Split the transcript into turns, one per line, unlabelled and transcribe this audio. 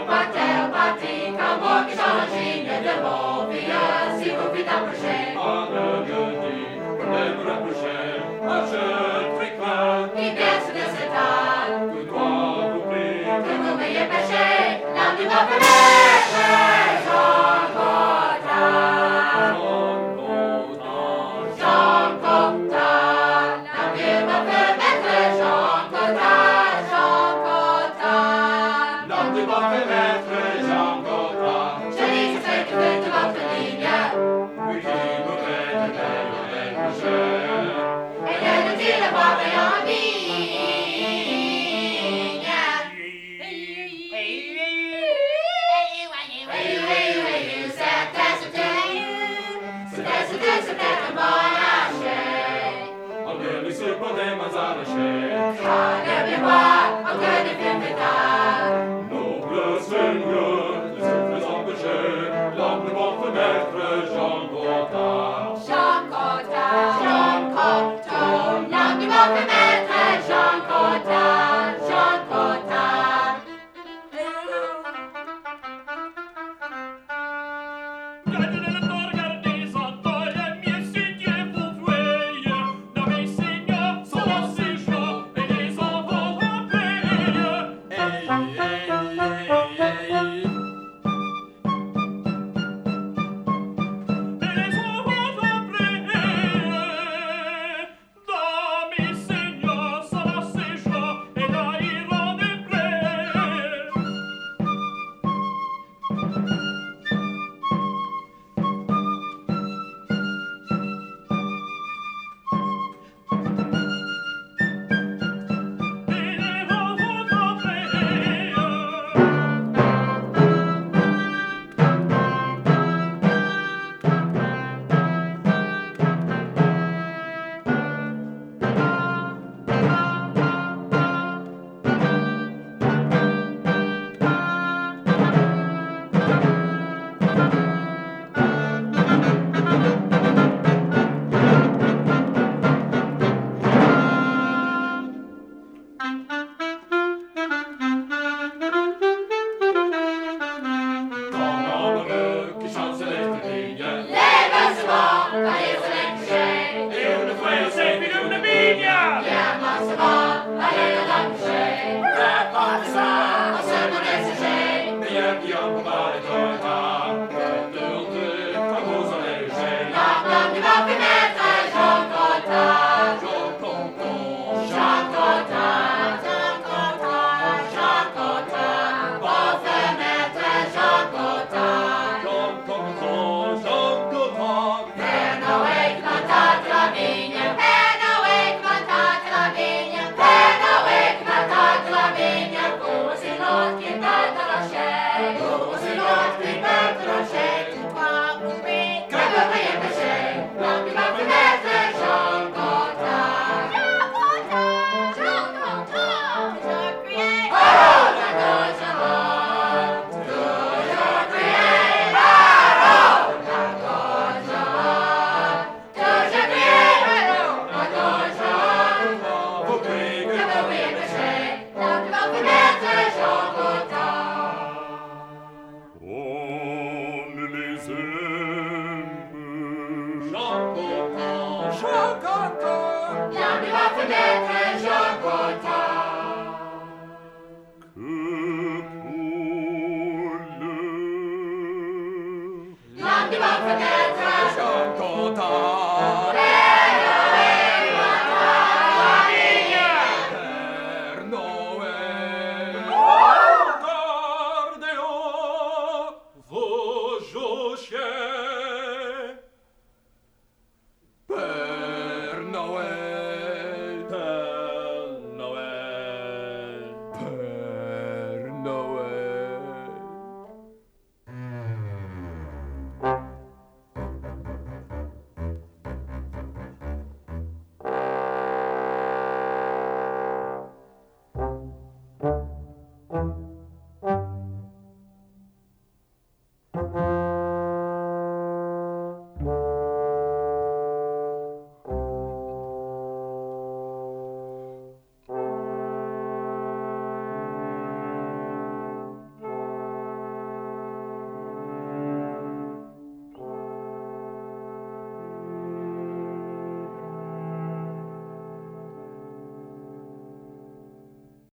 au parti, quand bon qui change de bon vieux, si vous vite approcher.
On ne me dit, venez nous rapprocher, je triquerai,
Qui baisse de cet âne,
que toi vous prie,
que vous m'ayez péché, l'âme du bon fenêtre, Jean Cotin. Jean Cotin, l'âme du bon fenêtre, Jean Cotin, Jean Cotin.
l'homme du bon fenêtre, Jean Cotin,
Je dis que c'est que de votre ligne,
lui qui nous fait de les péchés.
et de nous dire le boire en vigne. C'était un bon lâcher.
On ne lui supposait arracher.
Quand le bois, on connaît plus pétard.
Noble Seigneur, de ce faisant péché, l'homme du bon fenêtre, Jean Cotin.
Jean Cotin, Jean Cotin, l'homme du bon fenêtre, Jean Cotin, Jean Cotin.
Gardez le corps, gardez en toile, mieux si Dieu vous voyez. Nommez Seigneur, son séjour, et les enfants après.
Hey, hey, hey, hey.
Et les enfants après. Nommez Seigneur, son séjour, et là iront de près.
Ton homme qui chante céleste ligne,
Les vents allez vous les coucher.
et une fois
C'est une vigne.
Bien massivement, allez le coucher.
prépare ça,
On se donne le sujet.
meilleur qui en combat les Cotin, de honte, quand vous en allez léger.
L'homme du bon fenêtre, Jean Cotin.
Jean Cotin,
Jean Cotin, Jean Cotin, Jean Cotin. Bon fenêtre, Jean Cotin.
Jean Cotin, Jean Cotin.
Père Noël, plantate la vigne. Père Noël, plantate la vigne. Père Noël, plantate la vigne. Pour c'est l'autre qui pète la chaîne. Pour c'est l'autre qui pète la chaîne. Toi, oublie que vous m'ayez péché. L'homme du bon fenêtre, Jean Cotin. Jean Cotin, Jean Cotin. Je criais. Oh, la gauche avant. Toujours crier. Oh, la gauche avant. Toujours crier. La gauche avant.
Vous priez
Que
que
vous m'ayez péché. L'homme du bon fenêtre, Jean Cotin.
On les aime.
Jean Cotin, Jean Cotin.
L'homme du bon fenêtre, Jean Cotin.
Que pour le
L'homme du bon fenêtre,